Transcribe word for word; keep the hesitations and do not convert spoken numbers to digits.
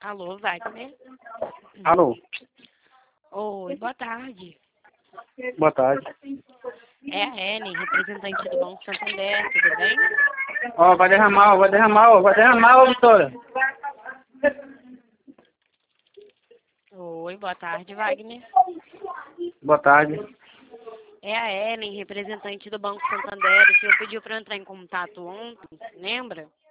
Alô, Wagner? Alô, Oi, boa tarde. boa tarde. É a Ellen, representante do Banco Santander, tudo bem? Ó, vai derramar, ó, vai derramar, ó, vai derramar, ó, Vitória. Oi, boa tarde, Wagner. Boa tarde. É a Ellen, representante do Banco Santander. O senhor pediu para eu entrar em contato ontem, lembra?